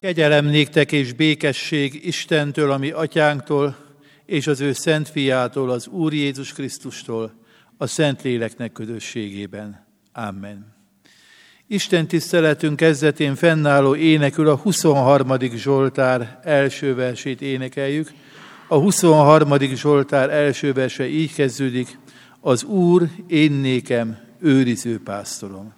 Kegyelem néktek és békesség Istentől, a mi atyánktól, és az ő szent fiától, az Úr Jézus Krisztustól, a Szentléleknek közösségében. Amen. Isten tiszteletünk kezdetén fennálló énekül a 23. Zsoltár első versét énekeljük. A 23. Zsoltár első verse így kezdődik: az Úr én nékem őriző pásztorom.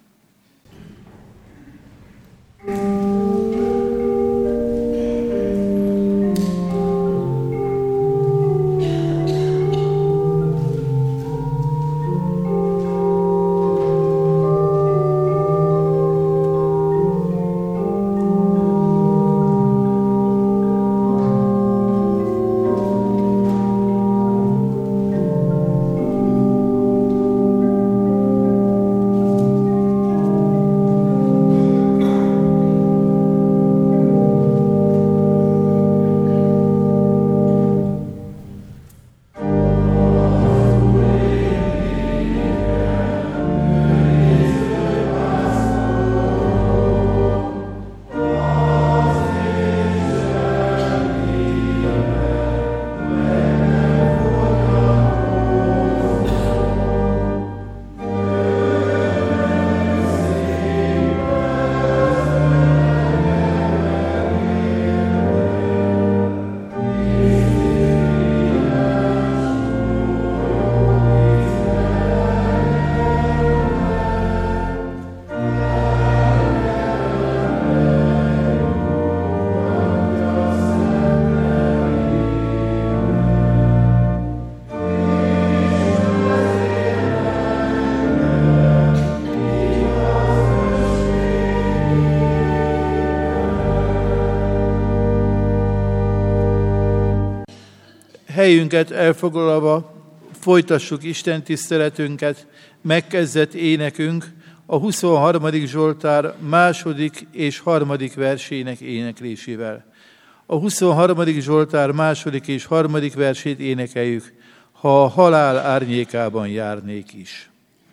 Helyünket elfoglalva folytassuk Isten tiszteletünket, megkezdett énekünk a 23. Zsoltár második és harmadik versének éneklésével. A 23. Zsoltár második és harmadik versét énekeljük: ha a halál árnyékában járnék is.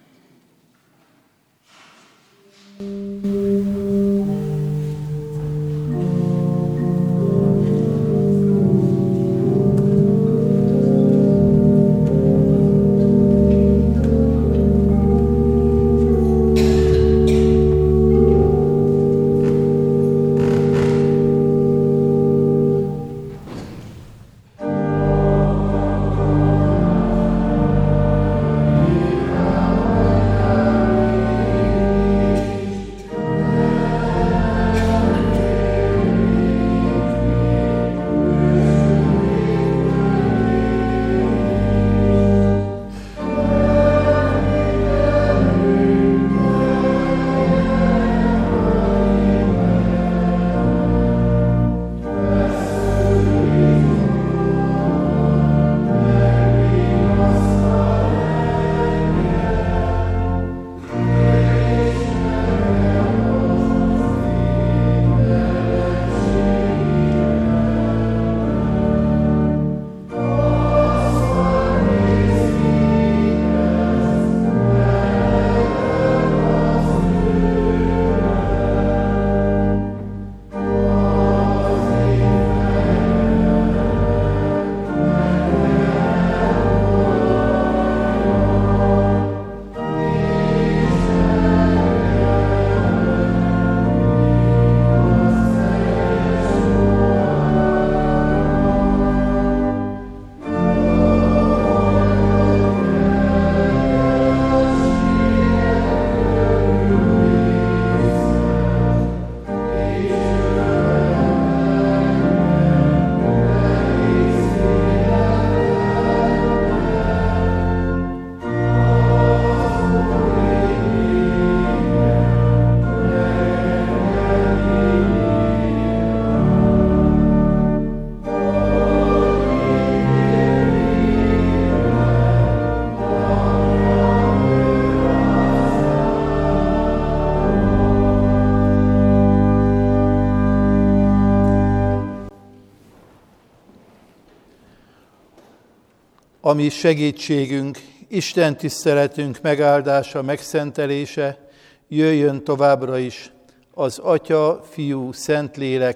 a mi segítségünk, Isten tiszteletünk megáldása, megszentelése jöjjön továbbra is az Atya, Fiú, Szentlélek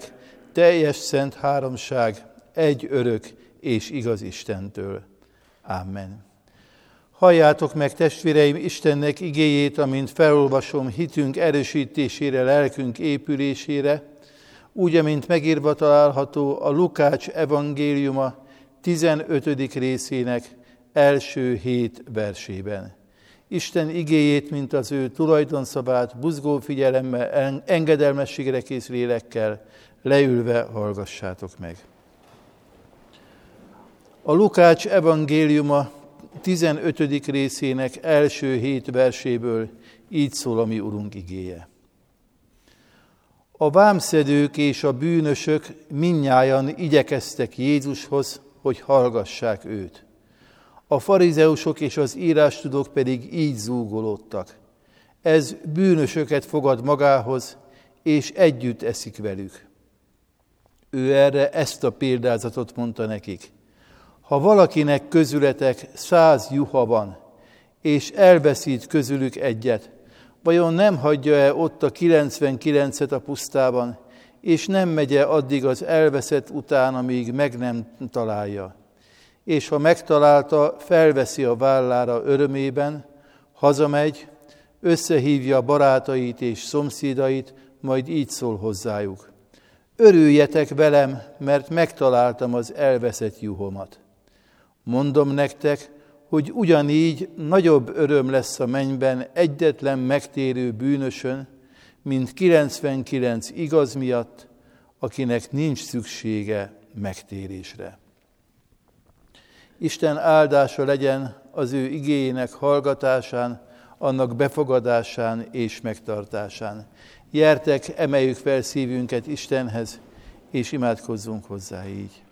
teljes szent háromság, egy örök és igaz Istentől. Amen. Halljátok meg, testvéreim, Istennek igéjét, amint felolvasom hitünk erősítésére, lelkünk épülésére, úgy, amint megírva található a Lukács evangéliuma 15. részének első 7 versében. Isten igéjét, mint az ő tulajdonszavát, buzgó figyelemmel, engedelmességre kész lélekkel leülve hallgassátok meg. A Lukács evangéliuma 15. részének első 7 verséből így szól a mi Urunk igéje. A vámszedők és a bűnösök mindnyájan igyekeztek Jézushoz, hogy hallgassák őt. A farizeusok és az írástudók pedig így zúgolódtak. Ez bűnösöket fogad magához, és együtt eszik velük. Ő erre ezt a példázatot mondta nekik. Ha valakinek közületek 100 juha van, és elveszít közülük egyet, vajon nem hagyja-e ott a 99-et a pusztában, és nem megye addig az elveszett után, amíg meg nem találja? És ha megtalálta, felveszi a vállára örömében, hazamegy, összehívja barátait és szomszédait, majd így szól hozzájuk. Örüljetek velem, mert megtaláltam az elveszett juhomat. Mondom nektek, hogy ugyanígy nagyobb öröm lesz a mennyben egyetlen megtérő bűnösön, mint 99 igaz miatt, akinek nincs szüksége megtérésre. Isten áldása legyen az ő igéjének hallgatásán, annak befogadásán és megtartásán. Gyertek, emeljük fel szívünket Istenhez, és imádkozzunk hozzá így.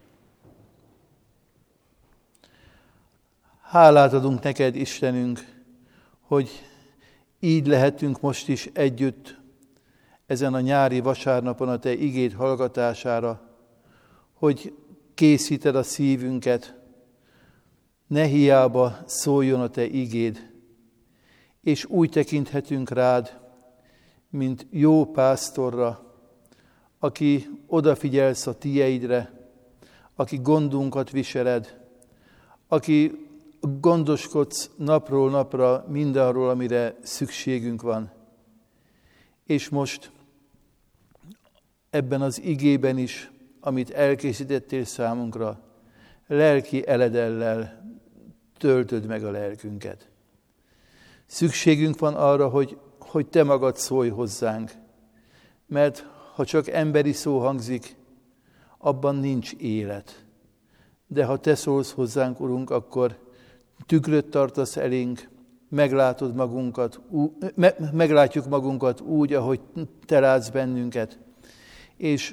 Hálát adunk neked, Istenünk, hogy így lehetünk most is együtt ezen a nyári vasárnapon a te igéd hallgatására, hogy készíted a szívünket, ne hiába szóljon a te igéd, és úgy tekinthetünk rád, mint jó pásztorra, aki odafigyelsz a tieidre, aki gondunkat viseled, aki gondoskodsz napról napra mindarról, amire szükségünk van. És most ebben az igében is, amit elkészítettél számunkra, lelki eledellel töltöd meg a lelkünket. Szükségünk van arra, hogy te magad szólj hozzánk, mert ha csak emberi szó hangzik, abban nincs élet. De ha te szólsz hozzánk, Urunk, akkor tükröt tartasz elénk, meglátjuk magunkat úgy, ahogy te látsz bennünket, és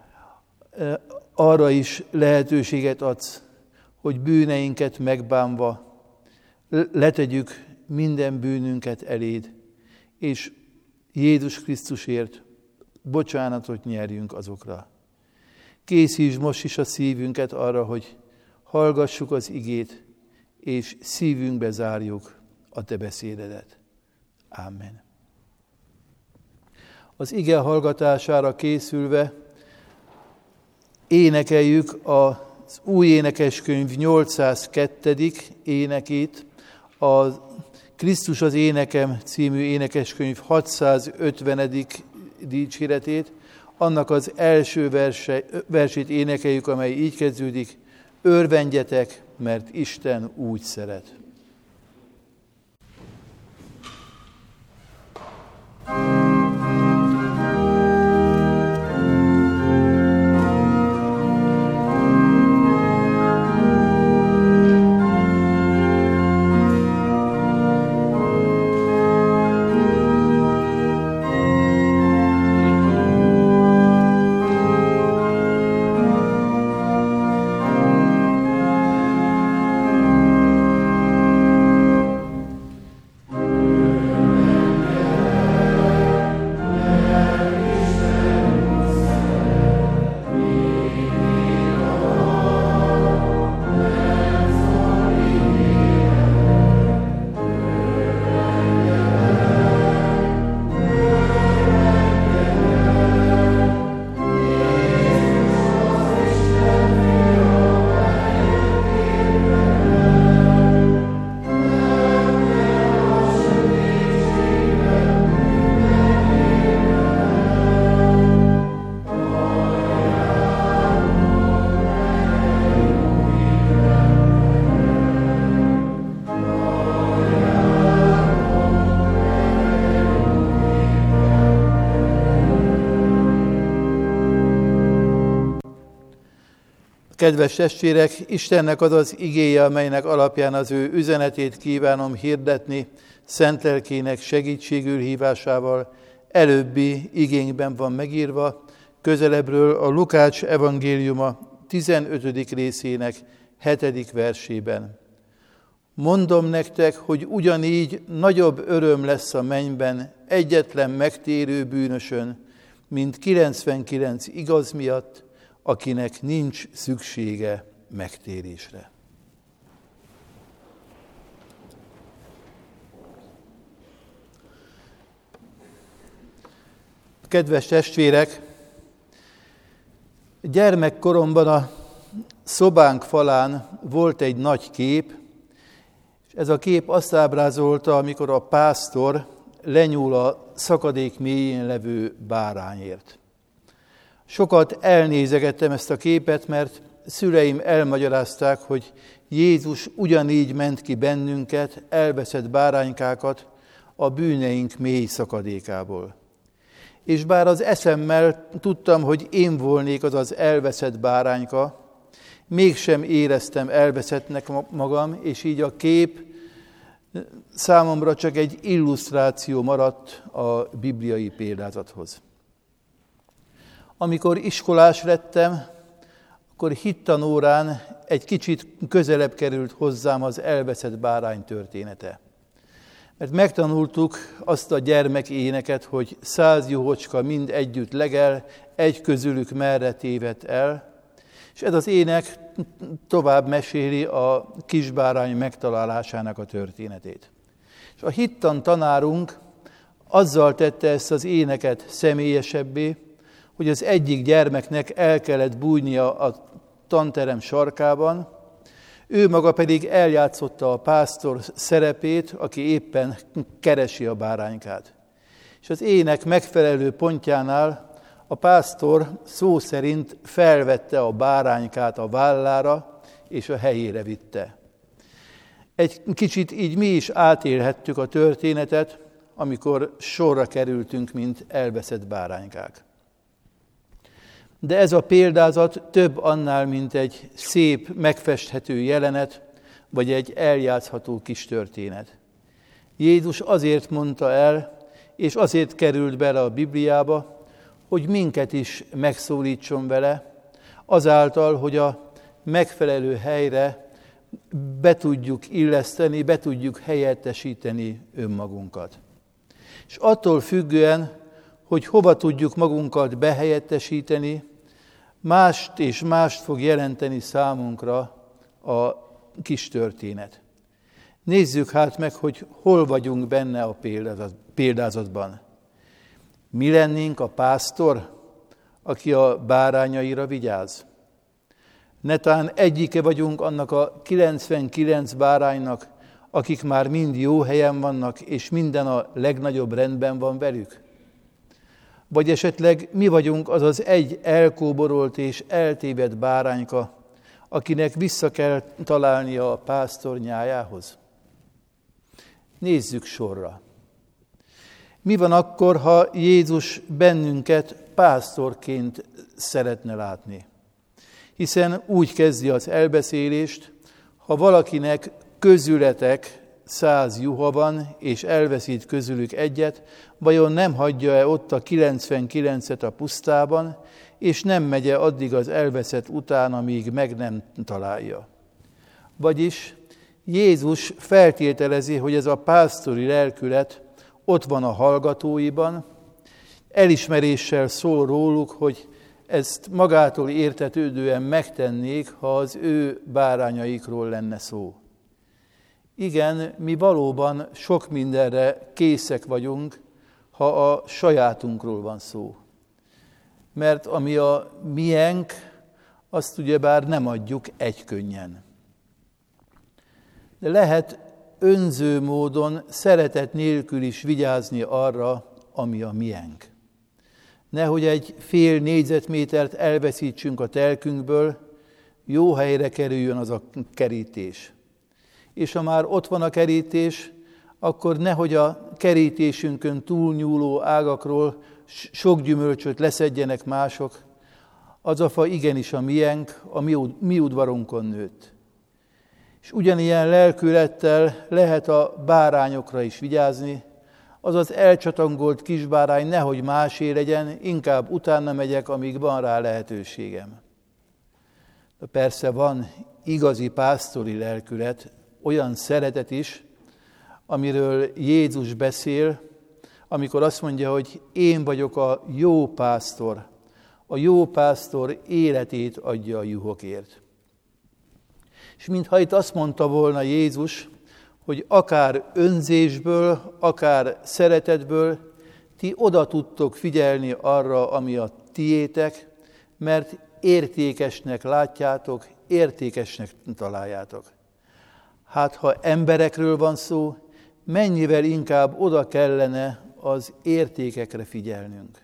arra is lehetőséget adsz, hogy bűneinket megbánva letegyük minden bűnünket eléd, és Jézus Krisztusért bocsánatot nyerjünk azokra. Készítsd most is a szívünket arra, hogy hallgassuk az igét, és szívünkbe zárjuk a te beszédedet. Amen. Az ige hallgatására készülve énekeljük az új énekeskönyv 802. énekét, a Krisztus az énekem című énekeskönyv 650. dicséretét, annak az első versét énekeljük, amely így kezdődik: örvendjetek, mert Isten úgy szeret. Kedves testvérek, Istennek az az igéje, amelynek alapján az ő üzenetét kívánom hirdetni, szent lelkének segítségül hívásával, előbbi igénkben van megírva, közelebbről a Lukács evangéliuma 15. részének 7. versében. Mondom nektek, hogy ugyanígy nagyobb öröm lesz a mennyben egyetlen megtérő bűnösön, mint 99 igaz miatt, akinek nincs szüksége megtérésre. Kedves testvérek, gyermekkoromban a szobánk falán volt egy nagy kép, és ez a kép azt ábrázolta, amikor a pásztor lenyúl a szakadék mélyén levő bárányért. Sokat elnézegettem ezt a képet, mert szüleim elmagyarázták, hogy Jézus ugyanígy ment ki bennünket, elveszett báránykákat a bűneink mély szakadékából. És bár az eszemmel tudtam, hogy én volnék az az elveszett bárányka, mégsem éreztem elveszettnek magam, és így a kép számomra csak egy illusztráció maradt a bibliai példázathoz. Amikor iskolás lettem, akkor hittanórán egy kicsit közelebb került hozzám az elveszett bárány története. Mert megtanultuk azt a gyermekéneket, hogy 100 juhocska mind együtt legel, egy közülük merre tévedt el, és ez az ének tovább meséli a kisbárány megtalálásának a történetét. És a hittan tanárunk azzal tette ezt az éneket személyesebbé, hogy az egyik gyermeknek el kellett bújnia a tanterem sarkában, ő maga pedig eljátszotta a pásztor szerepét, aki éppen keresi a báránykát. És az ének megfelelő pontjánál a pásztor szó szerint felvette a báránykát a vállára, és a helyére vitte. Egy kicsit így mi is átélhettük a történetet, amikor sorra kerültünk, mint elveszett báránykák. De ez a példázat több annál, mint egy szép, megfesthető jelenet, vagy egy eljátszható kis történet. Jézus azért mondta el, és azért került bele a Bibliába, hogy minket is megszólítson vele, azáltal, hogy a megfelelő helyre be tudjuk illeszteni, be tudjuk helyettesíteni önmagunkat. És attól függően, hogy hova tudjuk magunkat behelyettesíteni, mást és mást fog jelenteni számunkra a kis történet. Nézzük hát meg, hogy hol vagyunk benne a példázatban. Mi lennénk a pásztor, aki a bárányaira vigyáz? Netán egyike vagyunk annak a 99 báránynak, akik már mind jó helyen vannak, és minden a legnagyobb rendben van velük? Vagy esetleg mi vagyunk az az egy elkóborolt és eltévedt bárányka, akinek vissza kell találnia a pásztor nyájához? Nézzük sorra. Mi van akkor, ha Jézus bennünket pásztorként szeretne látni? Hiszen úgy kezdi az elbeszélést, ha valakinek közületek 100 juha van, és elveszít közülük egyet, vajon nem hagyja-e ott a 99-et a pusztában, és nem megy-e addig az elveszett után, amíg meg nem találja? Vagyis Jézus feltételezi, hogy ez a pásztori lelkület ott van a hallgatóiban, elismeréssel szól róluk, hogy ezt magától értetődően megtennék, ha az ő bárányaikról lenne szó. Igen, mi valóban sok mindenre készek vagyunk, ha a sajátunkról van szó. Mert ami a miénk, azt ugyebár nem adjuk egykönnyen. De lehet önző módon, szeretet nélkül is vigyázni arra, ami a miénk. Nehogy egy fél négyzetmétert elveszítsünk a telkünkből, jó helyre kerüljön az a kerítés. És ha már ott van a kerítés, akkor nehogy a kerítésünkön túlnyúló ágakról sok gyümölcsöt leszedjenek mások, Az a fa igenis a miénk, a mi udvarunkon nőtt. És ugyanilyen lelkülettel lehet a bárányokra is vigyázni, azaz elcsatangolt kisbárány nehogy másé legyen, inkább utána megyek, amíg van rá lehetőségem. De persze van igazi pásztori lelkület, olyan szeretet is, amiről Jézus beszél, amikor azt mondja, hogy én vagyok a jó pásztor. A jó pásztor életét adja a juhokért. És mintha itt azt mondta volna Jézus, hogy akár önzésből, akár szeretetből ti oda tudtok figyelni arra, ami a tiétek, mert értékesnek látjátok, értékesnek találjátok. Hát ha emberekről van szó, mennyivel inkább oda kellene az értékekre figyelnünk.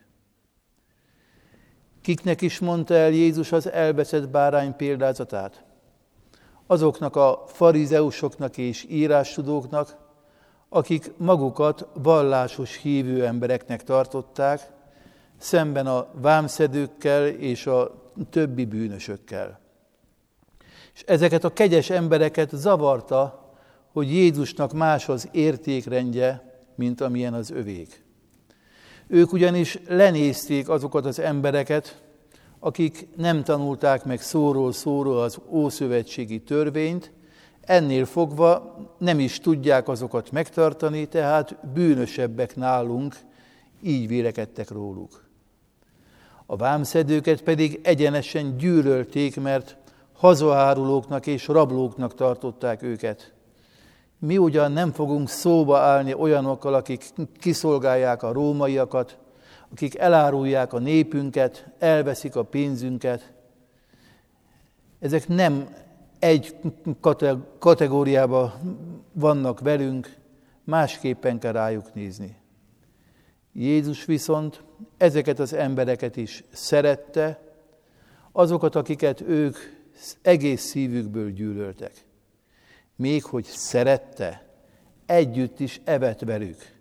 Kiknek is mondta el Jézus az elveszett bárány példázatát? Azoknak a farizeusoknak és írástudóknak, akik magukat vallásos hívő embereknek tartották, szemben a vámszedőkkel és a többi bűnösökkel. És ezeket a kegyes embereket zavarta, hogy Jézusnak más az értékrendje, mint amilyen az övék. Ők ugyanis lenézték azokat az embereket, akik nem tanulták meg szóról szóra az ószövetségi törvényt, ennél fogva nem is tudják azokat megtartani, tehát bűnösebbek nálunk, így vélekedtek róluk. A vámszedőket pedig egyenesen gyűlölték, mert hazaárulóknak és rablóknak tartották őket. Mi ugyan nem fogunk szóba állni olyanokkal, akik kiszolgálják a rómaiakat, akik elárulják a népünket, elveszik a pénzünket. Ezek nem egy kategóriában vannak velünk, másképpen kell rájuk nézni. Jézus viszont ezeket az embereket is szerette, azokat, akiket ők egész szívükből gyűlöltek. Még hogy szerette, együtt is evett velük.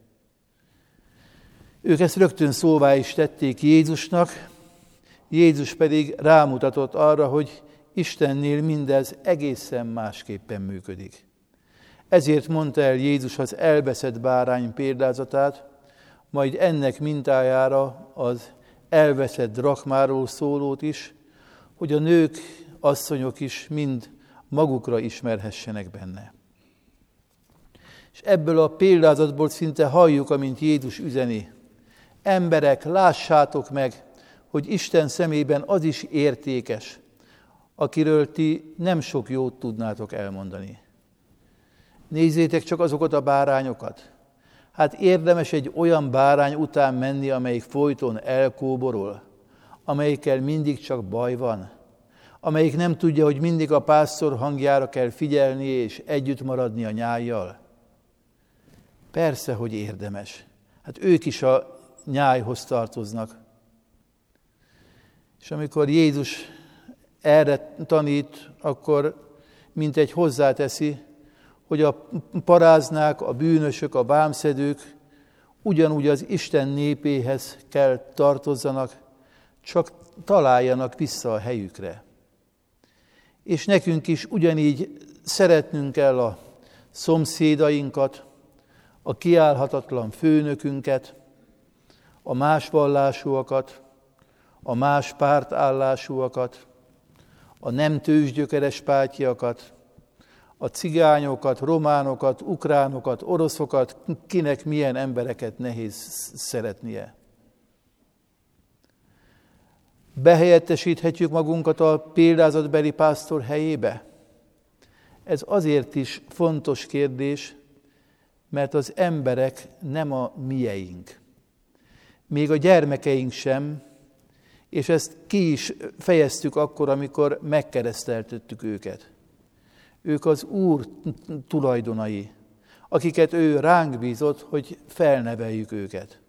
Ők ezt rögtön szóvá is tették Jézusnak, Jézus pedig rámutatott arra, hogy Istennél mindez egészen másképpen működik. Ezért mondta el Jézus az elveszett bárány példázatát, majd ennek mintájára az elveszett drakmáról szólót is, hogy a nők, asszonyok is mind magukra ismerhessenek benne. És ebből a példázatból szinte halljuk, amint Jézus üzeni. Emberek, lássátok meg, hogy Isten szemében az is értékes, akiről ti nem sok jót tudnátok elmondani. Nézzétek csak azokat a bárányokat. Hát érdemes egy olyan bárány után menni, amelyik folyton elkóborol, amelyikkel mindig csak baj van, amelyik nem tudja, hogy mindig a pásztor hangjára kell figyelni és együtt maradni a nyájjal. Persze, hogy érdemes. Hát ők is a nyájhoz tartoznak. És amikor Jézus erre tanít, akkor mintegy hozzáteszi, hogy a paráznák, a bűnösök, a vámszedők ugyanúgy az Isten népéhez kell tartozzanak, csak találjanak vissza a helyükre. És nekünk is ugyanígy szeretnünk kell a szomszédainkat, a kiállhatatlan főnökünket, a más vallásúakat, a más pártállásúakat, a nem tőzsgyökeres pártjakat, a cigányokat, románokat, ukránokat, oroszokat, kinek milyen embereket nehéz szeretnie. Behelyettesíthetjük magunkat a példázatbeli pásztor helyébe? Ez azért is fontos kérdés, mert az emberek nem a mieink. Még a gyermekeink sem, és ezt ki is fejeztük akkor, amikor megkereszteltettük őket. Ők az Úr tulajdonai, akiket ő ránk bízott, hogy felneveljük őket.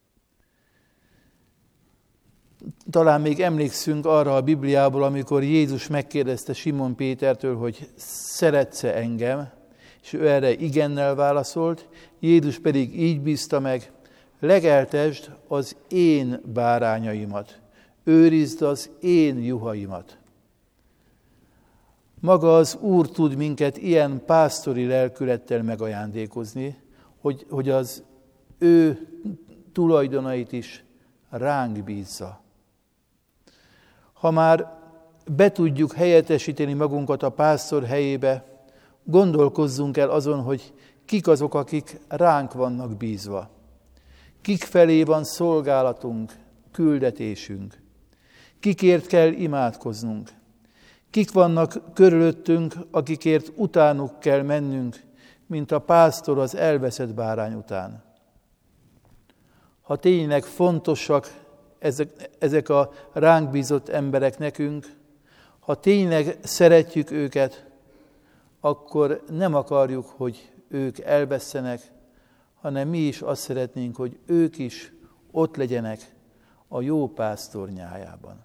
Talán még emlékszünk arra a Bibliából, amikor Jézus megkérdezte Simon Pétertől, hogy szeretsz-e engem, és ő erre igennel válaszolt, Jézus pedig így bízta meg, legeltesd az én bárányaimat. őrizd az én juhaimat. Maga az Úr tud minket ilyen pásztori lelkülettel megajándékozni, hogy az ő tulajdonait is ránk bízza. Ha már be tudjuk helyettesíteni magunkat a pásztor helyébe, gondolkozzunk el azon, hogy kik azok, akik ránk vannak bízva. Kik felé van szolgálatunk, küldetésünk. Kikért kell imádkoznunk. Kik vannak körülöttünk, akikért utánuk kell mennünk, mint a pásztor az elveszett bárány után. Ha tényleg fontosak ezek a ránk bízott emberek nekünk, ha tényleg szeretjük őket, akkor nem akarjuk, hogy ők elvesszenek, hanem mi is azt szeretnénk, hogy ők is ott legyenek a jó pásztor nyájában.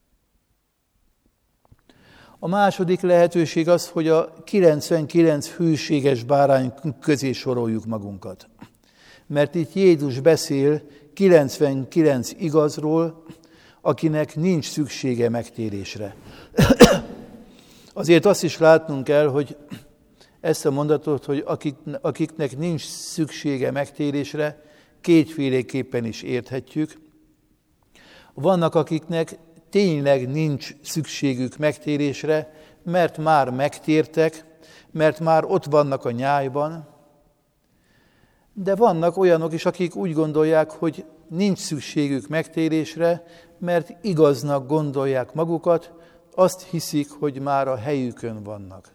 A második lehetőség az, hogy a 99 hűséges bárány közé soroljuk magunkat. Mert itt Jézus beszél 99 igazról, akinek nincs szüksége megtérésre. Azért azt is látnunk kell, hogy ezt a mondatot, hogy akiknek nincs szüksége megtérésre, kétféleképpen is érthetjük. Vannak, akiknek tényleg nincs szükségük megtérésre, mert már megtértek, mert már ott vannak a nyájban. De vannak olyanok is, akik úgy gondolják, hogy nincs szükségük megtérésre, mert igaznak gondolják magukat, azt hiszik, hogy már a helyükön vannak.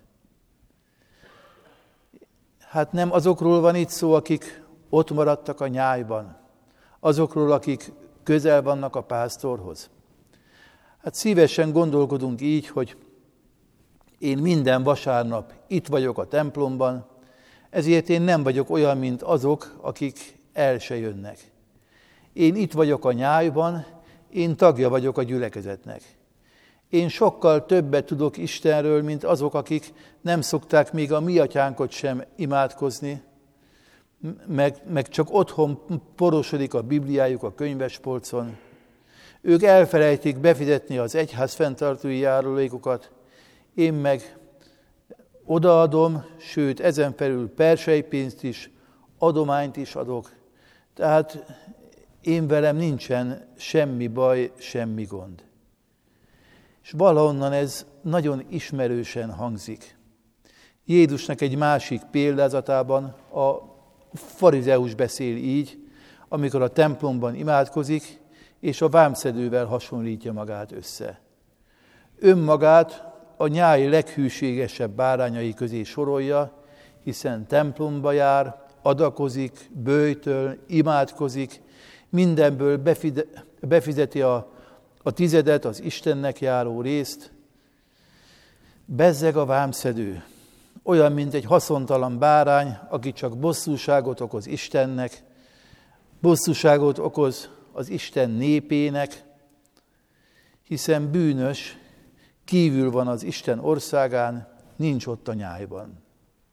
Hát nem azokról van itt szó, akik ott maradtak a nyájban, azokról, akik közel vannak a pásztorhoz. Hát szívesen gondolkodunk így, hogy én minden vasárnap itt vagyok a templomban, ezért én nem vagyok olyan, mint azok, akik el se jönnek. Én itt vagyok a nyájban, én tagja vagyok a gyülekezetnek. Én sokkal többet tudok Istenről, mint azok, akik nem szokták még a mi atyánkot sem imádkozni, meg csak otthon porosodik a Bibliájuk a könyvespolcon. Ők elfelejtik befizetni az egyház fenntartói járulékokat, én meg odaadom, sőt ezen felül perselypénzt is, adományt is adok. Tehát én velem nincsen semmi baj, semmi gond. És valahonnan ez nagyon ismerősen hangzik. Jézusnak egy másik példázatában a farizeus beszél így, amikor a templomban imádkozik, és a vámszedővel hasonlítja magát össze. Önmagát a nyáj leghűségesebb bárányai közé sorolja, hiszen templomba jár, adakozik, böjtöl, imádkozik, mindenből befizeti a tizedet, az Istennek járó részt. Bezzeg a vámszedő, olyan, mint egy haszontalan bárány, aki csak bosszúságot okoz Istennek, bosszúságot okoz az Isten népének, hiszen bűnös, kívül van az Isten országán, nincs ott a nyájban.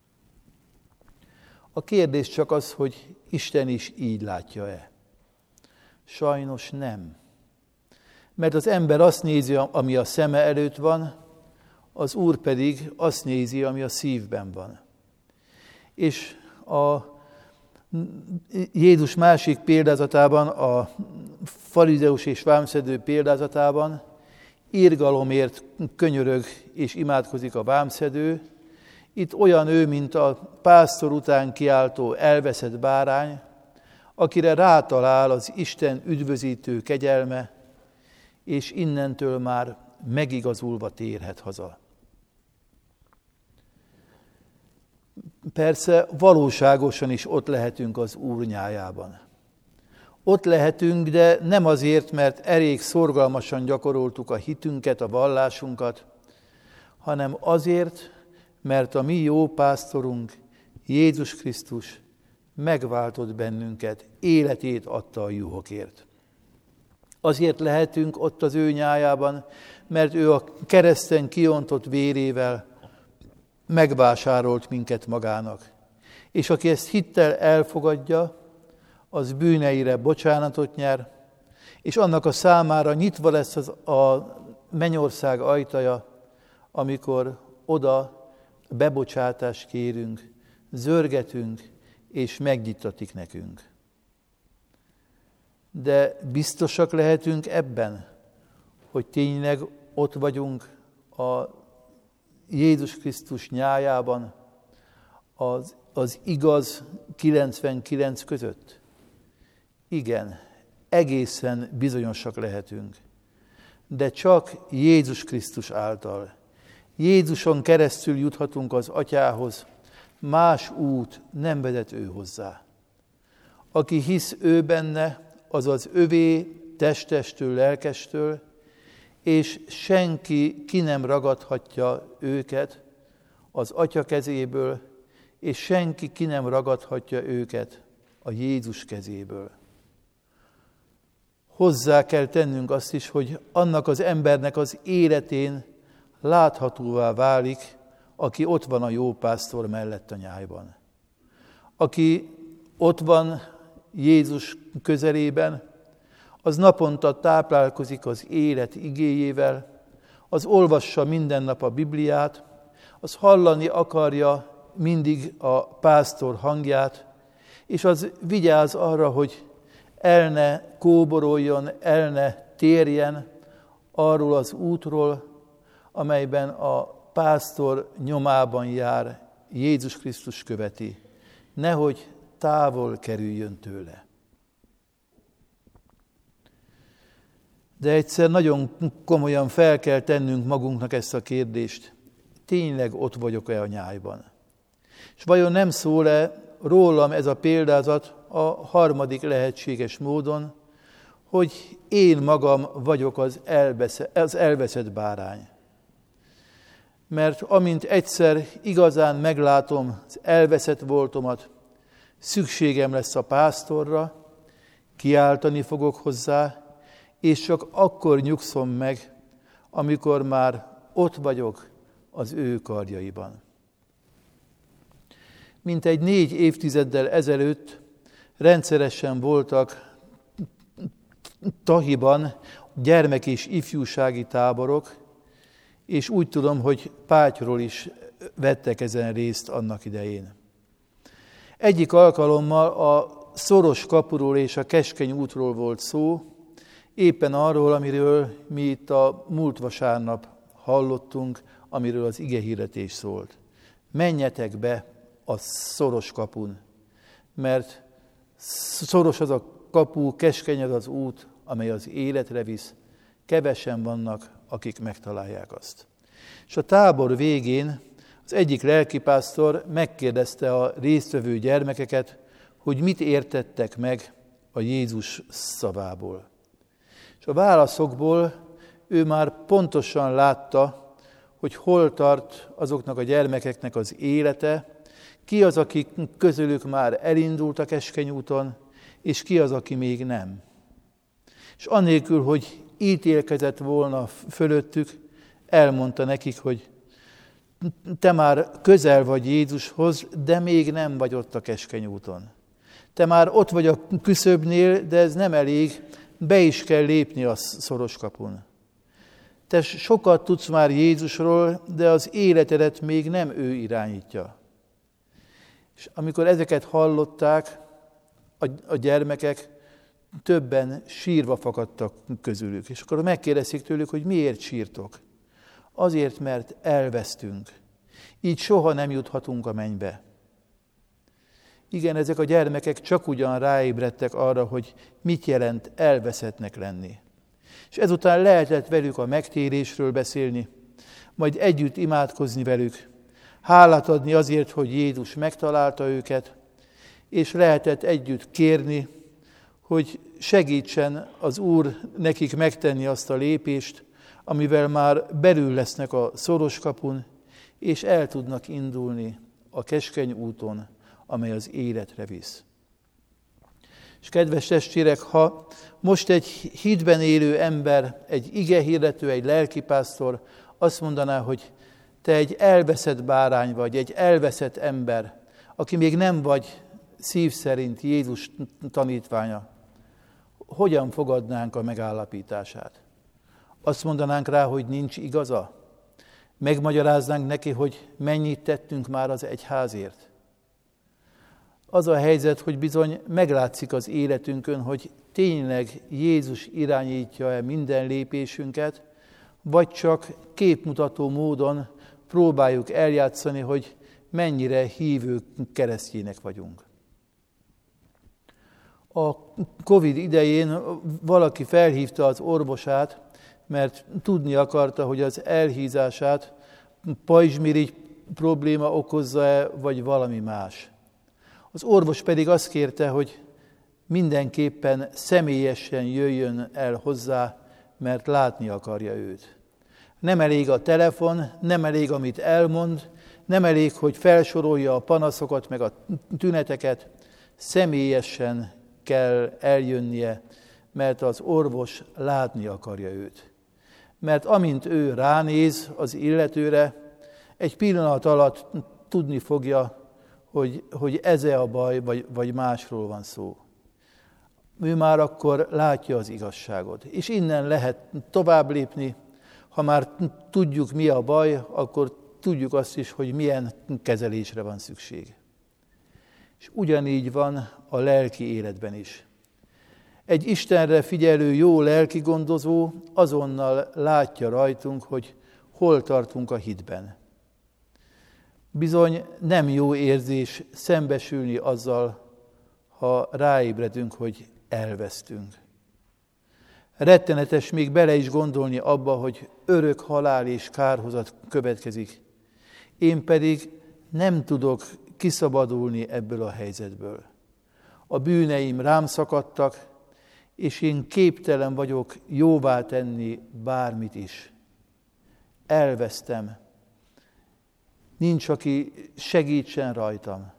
A kérdés csak az, hogy Isten is így látja-e? Sajnos nem. Mert az ember azt nézi, ami a szeme előtt van, az Úr pedig azt nézi, ami a szívben van. És a Jézus másik példázatában, a farizeus és vámszedő példázatában irgalomért könyörög és imádkozik a vámszedő. Itt olyan ő, mint a pásztor után kiáltó elveszett bárány, akire rátalál az Isten üdvözítő kegyelme, és innentől már megigazulva térhet haza. Persze valóságosan is ott lehetünk az Úr nyájában. Ott lehetünk, de nem azért, mert elég szorgalmasan gyakoroltuk a hitünket, a vallásunkat, hanem azért, mert a mi jó pásztorunk, Jézus Krisztus megváltott bennünket, életét adta a juhokért. Azért lehetünk ott az ő nyájában, mert ő a kereszten kiontott vérével megvásárolt minket magának. És aki ezt hittel elfogadja, az bűneire bocsánatot nyer, és annak a számára nyitva lesz a mennyország ajtaja, amikor oda bebocsátást kérünk, zörgetünk, és megnyitatik nekünk. De biztosak lehetünk ebben, hogy tényleg ott vagyunk a Jézus Krisztus nyájában, az igaz 99 között? Igen, egészen bizonyosak lehetünk. De csak Jézus Krisztus által. Jézuson keresztül juthatunk az Atyához, más út nem vezet ő hozzá. Aki hisz ő benne, az az övé testestől, lelkestől, és senki ki nem ragadhatja őket az Atya kezéből, és senki ki nem ragadhatja őket a Jézus kezéből. Hozzá kell tennünk azt is, hogy annak az embernek az életén láthatóvá válik, aki ott van a jó pásztor mellett a nyájban. Aki ott van Jézus közelében, az naponta táplálkozik az élet igéjével, az olvassa minden nap a Bibliát, az hallani akarja mindig a pásztor hangját, és az vigyáz arra, hogy el ne kóboroljon, el ne térjen arról az útról, amelyben a pásztor nyomában jár, Jézus Krisztus követi. Nehogy távol kerüljön tőle. De egyszer nagyon komolyan fel kell tennünk magunknak ezt a kérdést. Tényleg ott vagyok-e a nyájban? És vajon nem szól-e rólam ez a példázat a harmadik lehetséges módon, hogy én magam vagyok az elveszett bárány? Mert amint egyszer igazán meglátom az elveszett voltomat, szükségem lesz a pásztorra, kiáltani fogok hozzá, és csak akkor nyugszom meg, amikor már ott vagyok az ő karjaiban. Mintegy 4 évtizeddel ezelőtt rendszeresen voltak Tahiban gyermek- és ifjúsági táborok, és úgy tudom, hogy Pátyról is vettek ezen részt annak idején. Egyik alkalommal a Szoros kapuról és a Keskeny útról volt szó, éppen arról, amiről mi itt a múlt vasárnap hallottunk, amiről az igehirdetés szólt. Menjetek be a szoros kapun, mert szoros az a kapu, keskeny az az út, amely az életre visz, kevesen vannak, akik megtalálják azt. És a tábor végén az egyik lelkipásztor megkérdezte a résztvevő gyermekeket, hogy mit értettek meg a Jézus szavából. És a válaszokból ő már pontosan látta, hogy hol tart azoknak a gyermekeknek az élete, ki az, aki közülük már elindult a keskeny úton, és ki az, aki még nem. És annélkül, hogy ítélkezett volna fölöttük, elmondta nekik, hogy te már közel vagy Jézushoz, de még nem vagy ott a keskeny úton. Te már ott vagy a küszöbnél, de ez nem elég, be is kell lépni a szoros kapun. Te sokat tudsz már Jézusról, de az életedet még nem ő irányítja. És amikor ezeket hallották, a gyermekek többen sírva fakadtak közülük. És akkor megkérdezték tőlük, hogy miért sírtok? Azért, mert elvesztünk. Így soha nem juthatunk a mennybe. Igen, ezek a gyermekek csak ugyan ráébredtek arra, hogy mit jelent elveszettnek lenni. És ezután lehetett velük a megtérésről beszélni, majd együtt imádkozni velük, hálát adni azért, hogy Jézus megtalálta őket, és lehetett együtt kérni, hogy segítsen az Úr nekik megtenni azt a lépést, amivel már belül lesznek a szoros kapun, és el tudnak indulni a keskeny úton, amely az életre visz. És kedves testvérek, ha most egy hitben élő ember, egy igehirdető, egy lelkipásztor azt mondaná, hogy te egy elveszett bárány vagy, egy elveszett ember, aki még nem vagy szív szerint Jézus tanítványa, hogyan fogadnánk a megállapítását? Azt mondanánk rá, hogy nincs igaza? Megmagyaráznánk neki, hogy mennyit tettünk már az egyházért? Az a helyzet, hogy bizony meglátszik az életünkön, hogy tényleg Jézus irányítja-e minden lépésünket, vagy csak képmutató módon próbáljuk eljátszani, hogy mennyire hívő keresztjének vagyunk. A Covid idején valaki felhívta az orvosát, mert tudni akarta, hogy az elhízását pajzsmirigy probléma okozza-e, vagy valami más. Az orvos pedig azt kérte, hogy mindenképpen személyesen jöjjön el hozzá, mert látni akarja őt. Nem elég a telefon, nem elég, amit elmond, nem elég, hogy felsorolja a panaszokat, meg a tüneteket, személyesen kell eljönnie, mert az orvos látni akarja őt. Mert amint ő ránéz az illetőre, egy pillanat alatt tudni fogja, hogy ez-e a baj, vagy másról van szó. Ő már akkor látja az igazságot. És innen lehet tovább lépni. Ha már tudjuk, mi a baj, akkor tudjuk azt is, hogy milyen kezelésre van szükség. És ugyanígy van a lelki életben is. Egy Istenre figyelő jó lelkigondozó azonnal látja rajtunk, hogy hol tartunk a hitben. Bizony nem jó érzés szembesülni azzal, ha ráébredünk, hogy elvesztünk. Rettenetes még bele is gondolni abba, hogy örök halál és kárhozat következik. Én pedig nem tudok kiszabadulni ebből a helyzetből. A bűneim rám szakadtak, és én képtelen vagyok jóvá tenni bármit is. Elvesztem. Nincs, aki segítsen rajtam.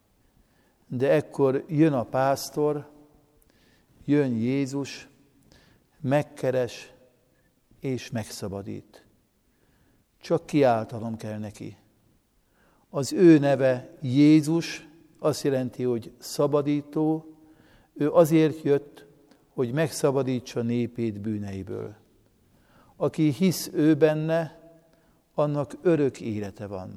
De ekkor jön a pásztor, jön Jézus, megkeres és megszabadít. Csak kiáltanom kell neki. Az ő neve Jézus azt jelenti, hogy szabadító. Ő azért jött, hogy megszabadítsa népét bűneiből. Aki hisz ő benne, annak örök élete van.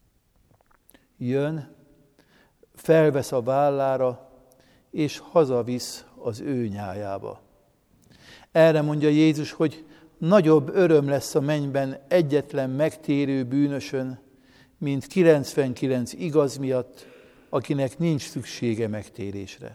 Jön, felvesz a vállára, és hazavisz az ő nyájába. Erre mondja Jézus, hogy nagyobb öröm lesz a mennyben egyetlen megtérő bűnösön, mint 99 igaz miatt, akinek nincs szüksége megtérésre.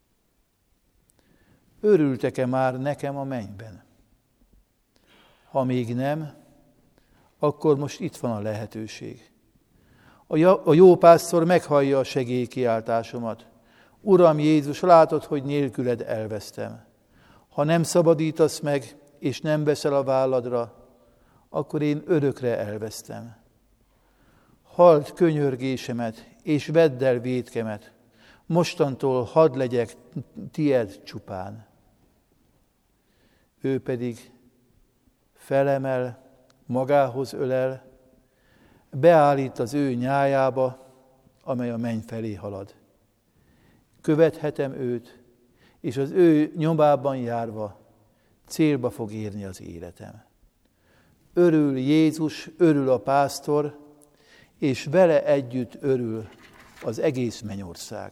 Örültek-e már nekem a mennyben? Ha még nem, akkor most itt van a lehetőség. A jó pásztor meghallja a segélykiáltásomat. Uram Jézus, látod, hogy nélküled elvesztem. Ha nem szabadítasz meg, és nem veszel a válladra, akkor én örökre elvesztem. Halld könyörgésemet, és vedd el vétkemet. Mostantól hadd legyek tied csupán. Ő pedig felemel, magához ölel, beállít az ő nyájába, amely a menny felé halad. Követhetem őt, és az ő nyomában járva célba fog érni az életem. Örül Jézus, örül a pásztor, és vele együtt örül az egész mennyország.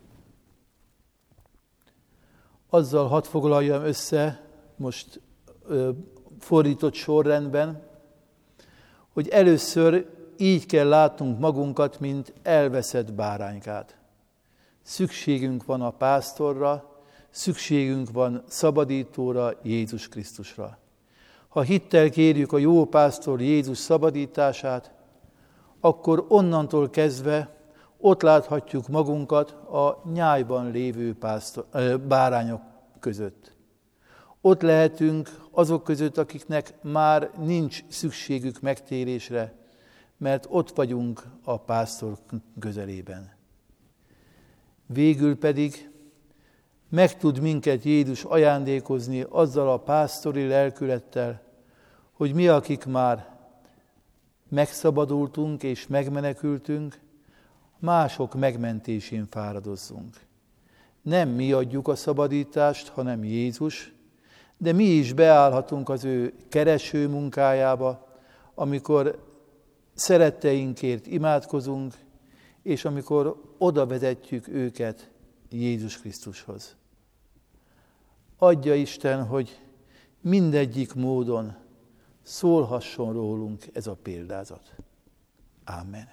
Azzal hadd foglaljam össze, most fordított sorrendben, hogy először így kell látnunk magunkat, mint elveszett báránykát. Szükségünk van a pásztorra, szükségünk van szabadítóra, Jézus Krisztusra. Ha hittel kérjük a jó pásztor Jézus szabadítását, akkor onnantól kezdve ott láthatjuk magunkat a nyájban lévő bárányok között. Ott lehetünk azok között, akiknek már nincs szükségük megtérésre, mert ott vagyunk a pásztor közelében. Végül pedig meg tud minket Jézus ajándékozni azzal a pásztori lelkülettel, hogy mi, akik már megszabadultunk és megmenekültünk, mások megmentésén fáradozzunk. nem mi adjuk a szabadítást, hanem Jézus, de mi is beállhatunk az ő kereső munkájába, amikor szeretteinkért imádkozunk, és amikor oda vezetjük őket Jézus Krisztushoz. Adja Isten, hogy mindegyik módon szólhasson rólunk ez a példázat. Ámen.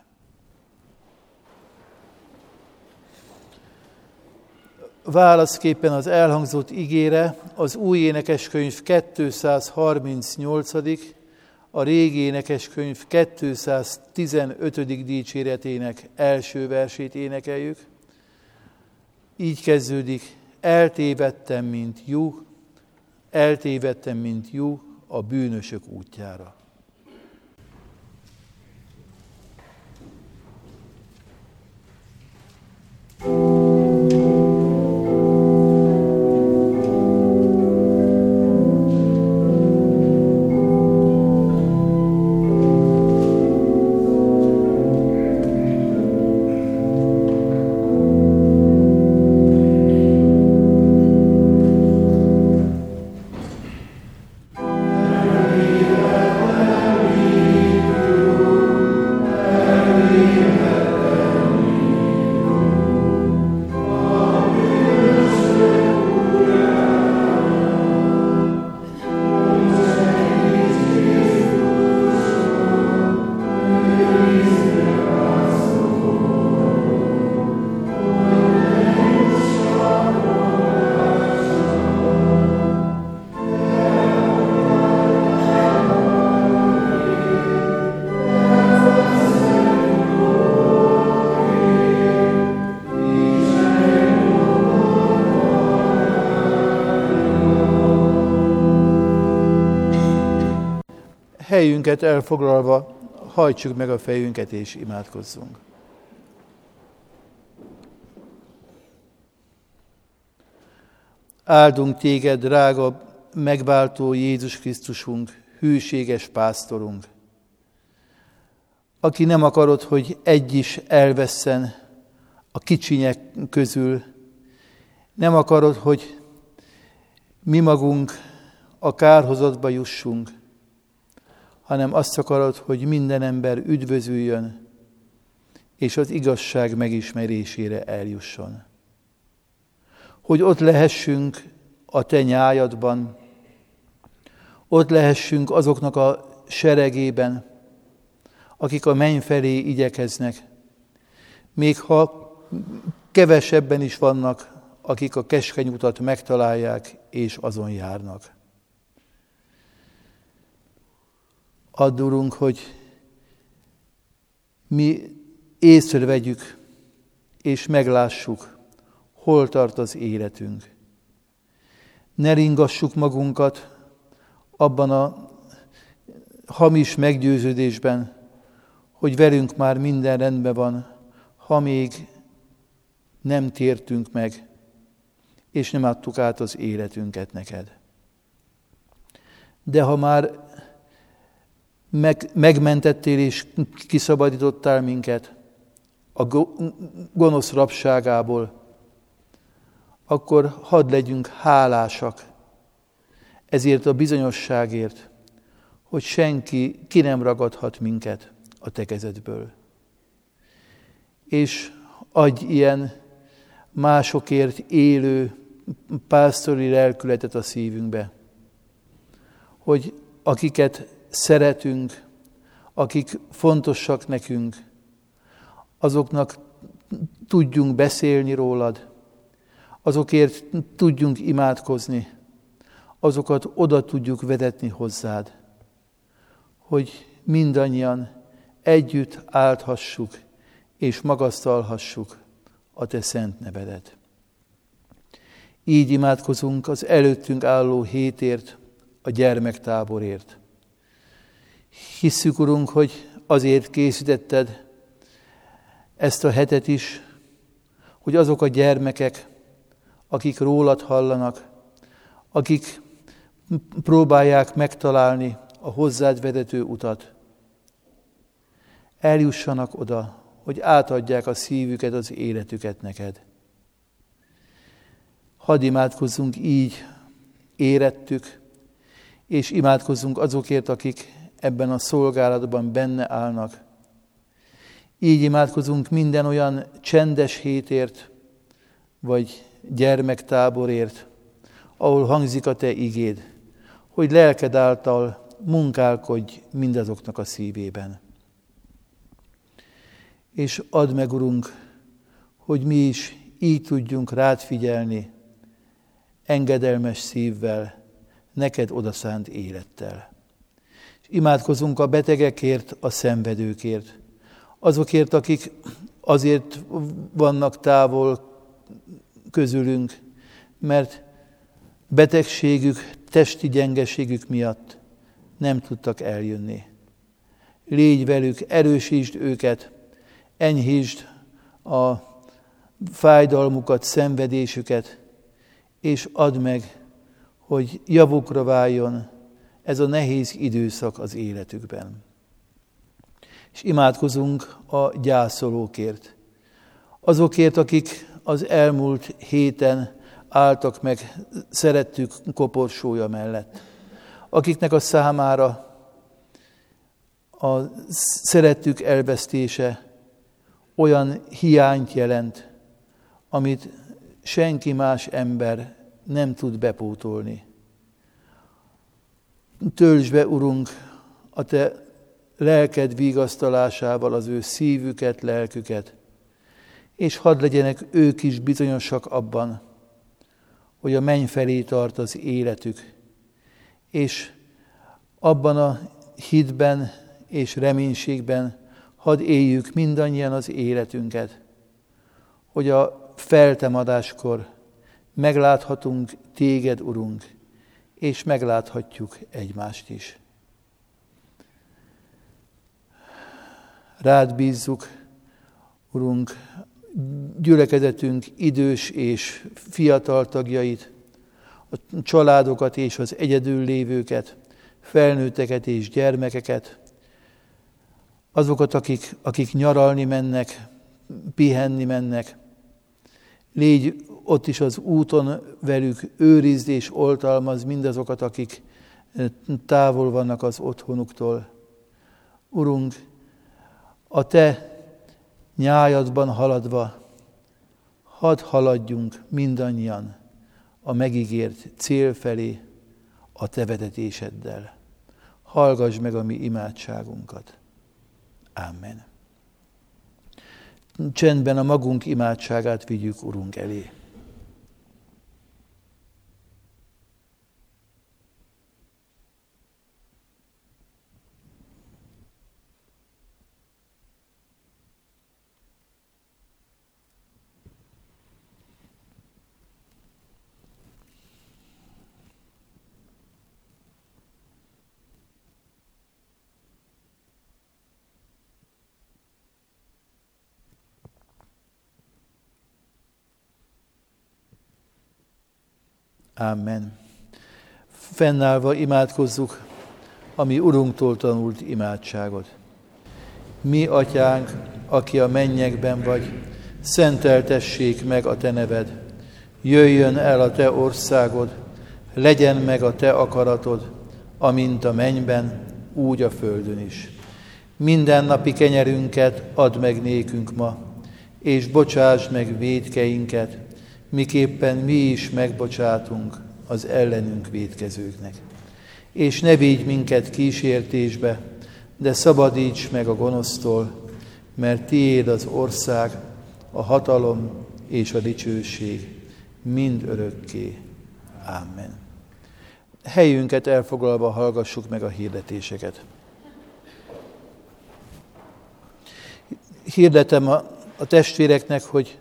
Válaszképpen az elhangzott igére az új énekeskönyv 238., a régi énekeskönyv 215. dicséretének első versét énekeljük. Így kezdődik: eltévedtem, mint juh a bűnösök útjára. Helyünket elfoglalva, hajtsuk meg a fejünket és imádkozzunk. Áldunk téged, drága, megváltó Jézus Krisztusunk, hűséges pásztorunk, aki nem akarod, hogy egy is elvesszen a kicsinyek közül, nem akarod, hogy mi magunk a kárhozatba jussunk, hanem azt akarod, hogy minden ember üdvözüljön, és az igazság megismerésére eljusson. Hogy ott lehessünk a te nyájadban, ott lehessünk azoknak a seregében, akik a menny felé igyekeznek, még ha kevesebben is vannak, akik a keskeny utat megtalálják és azon járnak. Add, Urunk, hogy mi észrevegyük és meglássuk, hol tart az életünk. Ne ringassuk magunkat abban a hamis meggyőződésben, hogy velünk már minden rendben van, ha még nem tértünk meg, és nem adtuk át az életünket neked. De ha már megmentettél és kiszabadítottál minket a gonosz rabságából, akkor hadd legyünk hálásak ezért a bizonyosságért, hogy senki ki nem ragadhat minket a te kezedből. És adj ilyen másokért élő pásztori lelkületet a szívünkbe, hogy akiket szeretünk, akik fontosak nekünk, azoknak tudjunk beszélni rólad, azokért tudjunk imádkozni, azokat oda tudjuk vezetni hozzád, hogy mindannyian együtt álthassuk és magasztalhassuk a te szent nevedet. Így imádkozunk az előttünk álló hétért, a gyermektáborért. Hisszük, Urunk, hogy azért készítetted ezt a hetet is, hogy azok a gyermekek, akik rólad hallanak, akik próbálják megtalálni a hozzád vezető utat, eljussanak oda, hogy átadják a szívüket, az életüket neked. Hadd imádkozzunk így érettük, és imádkozzunk azokért, akik ebben a szolgálatban benne állnak. Így imádkozunk minden olyan csendes hétért, vagy gyermektáborért, ahol hangzik a te igéd, hogy lelked által munkálkodj mindazoknak a szívében. És add meg, Urunk, hogy mi is így tudjunk rád figyelni, engedelmes szívvel, neked odaszánt élettel. És imádkozunk a betegekért, a szenvedőkért, azokért, akik azért vannak távol közülünk, mert betegségük, testi gyengeségük miatt nem tudtak eljönni. Légy velük, erősítsd őket, enyhítsd a fájdalmukat, szenvedésüket, és add meg, hogy javukra váljon ez a nehéz időszak az életükben. És imádkozunk a gyászolókért, azokért, akik az elmúlt héten álltak meg szerettük koporsója mellett, akiknek a számára a szerettük elvesztése olyan hiányt jelent, amit senki más ember nem tud bepótolni. Töltsd be, Urunk, a te lelked vigasztalásával az ő szívüket, lelküket, és hadd legyenek ők is bizonyosak abban, hogy a menny felé tart az életük, és abban a hitben és reménységben hadd éljük mindannyian az életünket, hogy a feltámadáskor megláthatunk téged, Urunk, és megláthatjuk egymást is. Rád bízzuk, Urunk, gyülekezetünk idős és fiatal tagjait, a családokat és az egyedül lévőket, felnőtteket és gyermekeket, azokat, akik nyaralni mennek, pihenni mennek. Légy ott is az úton velük, őrizd és oltalmazd mindazokat, akik távol vannak az otthonuktól. Urunk, a te nyájadban haladva, hadd haladjunk mindannyian a megígért cél felé a te vezetéseddel. Hallgass meg a mi imádságunkat. Amen. Csendben a magunk imádságát vigyük Urunk elé. Amen. Fennállva imádkozzuk a mi Urunktól tanult imádságot. Mi, Atyánk, aki a mennyekben vagy, szenteltessék meg a te neved. Jöjjön el a te országod, legyen meg a te akaratod, amint a mennyben, úgy a földön is. Mindennapi kenyerünket add meg nékünk ma, és bocsásd meg vétkeinket, miképpen mi is megbocsátunk az ellenünk vétkezőknek. És ne védj minket kísértésbe, de szabadíts meg a gonosztól, mert tiéd az ország, a hatalom és a dicsőség mind örökké. Amen. Helyünket elfoglalva hallgassuk meg a hirdetéseket. Hirdetem a testvéreknek, hogy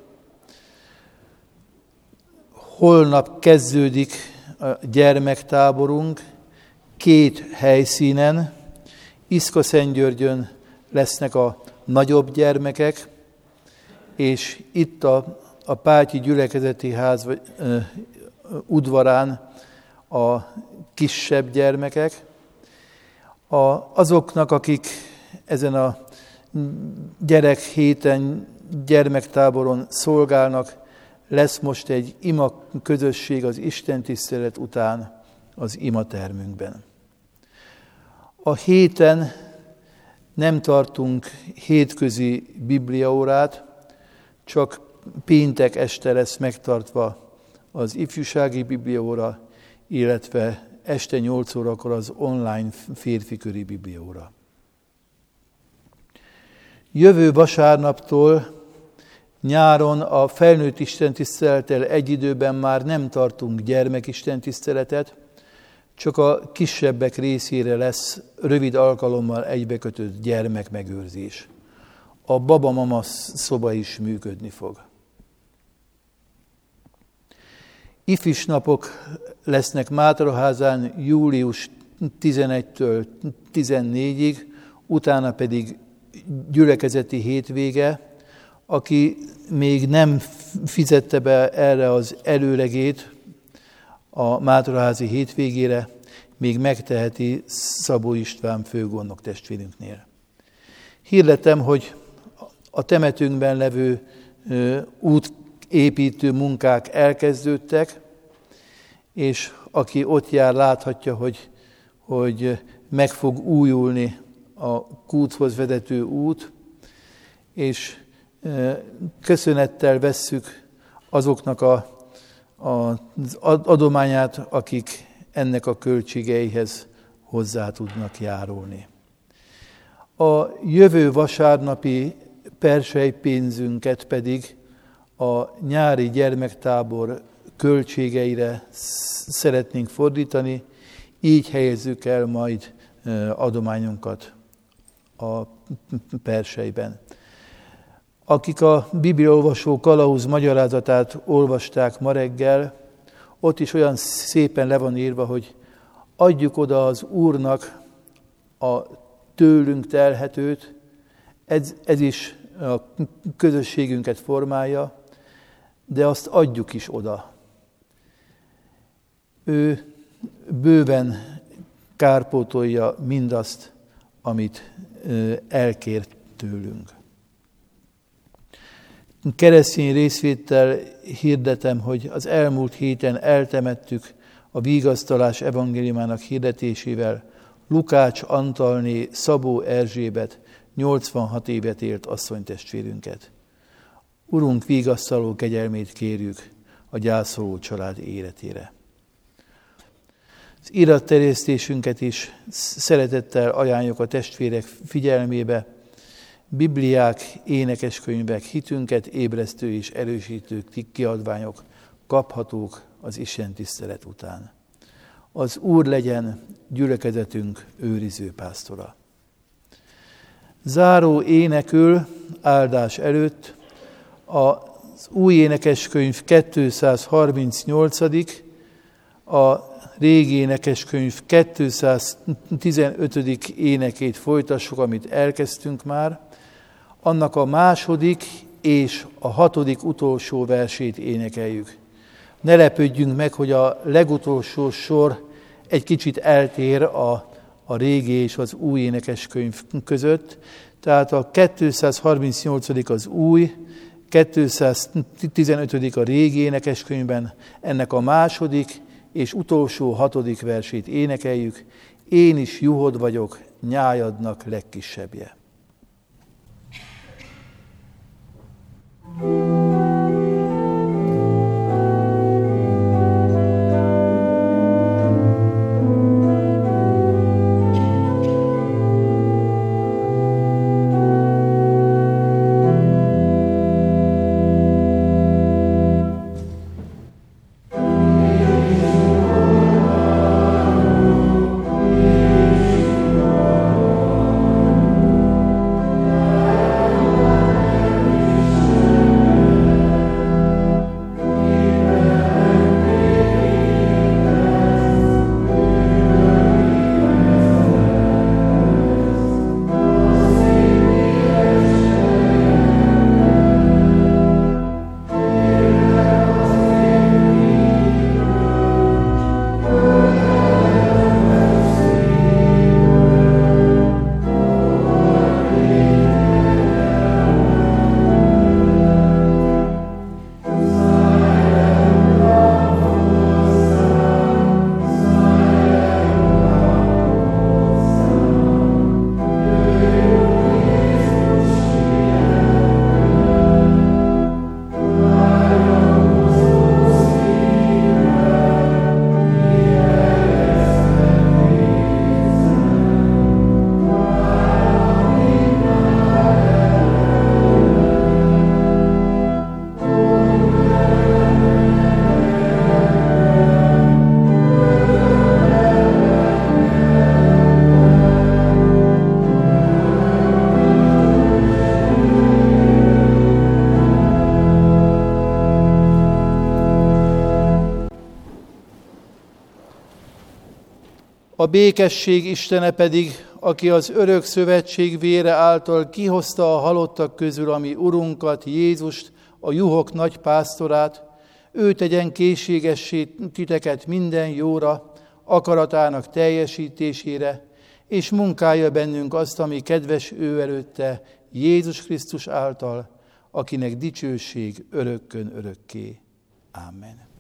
holnap kezdődik a gyermektáborunk 2 helyszínen. Iszka-Szentgyörgyön lesznek a nagyobb gyermekek, és itt a Pátyi Gyülekezeti Ház udvarán a kisebb gyermekek. Azoknak, akik ezen a gyerek héten gyermektáboron szolgálnak, lesz most egy ima közösség az Isten tisztelet után az imatermünkben. A héten nem tartunk hétközi bibliaórát, csak péntek este lesz megtartva az ifjúsági bibliaóra, illetve este 8 órakor az online férfiköri bibliaóra. Jövő vasárnaptól nyáron a felnőtt istentisztelettel egy időben már nem tartunk gyermekistentiszteletet, csak a kisebbek részére lesz rövid alkalommal egybekötött gyermekmegőrzés. A baba-mama szoba is működni fog. Ifis napok lesznek Mátraházán július 11-től 14-ig, utána pedig gyülekezeti hétvége. Aki még nem fizette be erre az előlegét a Mátraházi hétvégére, még megteheti Szabó István főgondnok testvérünknél. Hirdetem, hogy a temetőnkben levő útépítő munkák elkezdődtek, és aki ott jár, láthatja, hogy meg fog újulni a kúthoz vezető út, és köszönettel vesszük azoknak az adományát, akik ennek a költségeihez hozzá tudnak járulni. A jövő vasárnapi persejpénzünket pedig a nyári gyermektábor költségeire szeretnénk fordítani, így helyezzük el majd adományunkat a persejben. Akik a bibliaolvasó kalauz magyarázatát olvasták ma reggel, ott is olyan szépen le van írva, hogy adjuk oda az Úrnak a tőlünk telhetőt, ez is a közösségünket formálja, de azt adjuk is oda. Ő bőven kárpótolja mindazt, amit elkér tőlünk. Keresztény részvéttel hirdetem, hogy az elmúlt héten eltemettük a vigasztalás evangéliumának hirdetésével Lukács Antalné Szabó Erzsébet 86 évet élt asszonytestvérünket. Urunk vigasztaló kegyelmét kérjük a gyászoló család életére. Az iratterjesztésünket is szeretettel ajánljuk a testvérek figyelmébe. Bibliák, énekeskönyvek, hitünket ébresztő és erősítő kiadványok kaphatók az Isten tisztelet után. Az Úr legyen gyülekezetünk őriző pásztora. Záró énekül áldás előtt az új énekeskönyv 238. a régi énekeskönyv 215. énekét folytassuk, amit elkezdtünk már. Annak a második és a 6. utolsó versét énekeljük. Ne lepődjünk meg, hogy a legutolsó sor egy kicsit eltér a régi és az új énekeskönyv között. Tehát a 238. az új, 215. a régi énekeskönyvben, ennek a második és utolsó 6. versét énekeljük. Én is juhod vagyok, nyájadnak legkisebbje. A békesség Istene pedig, aki az örök szövetség vére által kihozta a halottak közül a mi Urunkat, Jézust, a juhok nagy pásztorát, ő tegyen készségessé titeket minden jóra, akaratának teljesítésére, és munkálja bennünk azt, ami kedves ő előtte, Jézus Krisztus által, akinek dicsőség örökkön örökké. Amen.